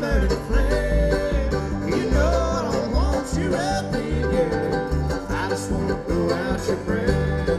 burning flame. You know I don't want you up here. I just wanna blow out your brain.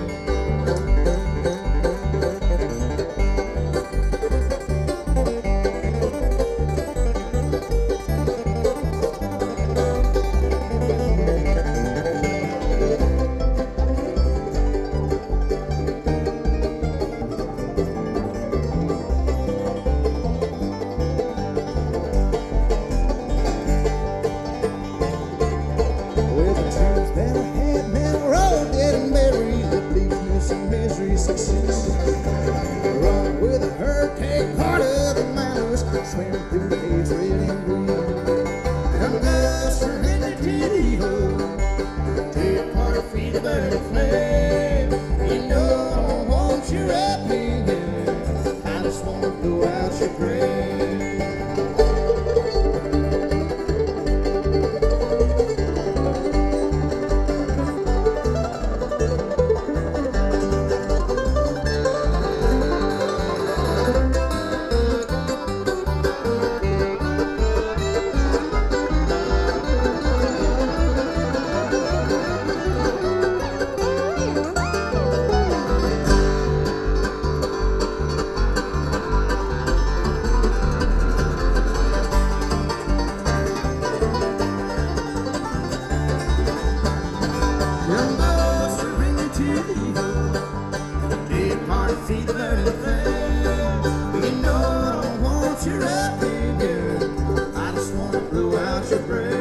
Success. Run with a hurricane, part of the mountains, swim through the haze, red and green. I'm just surrender to evil, take part of feed the burning flame. You know I don't want you up here, I just wanna blow out your brain. See the burning flame. You know I don't want you up here, girl. I just wanna blow out your brain.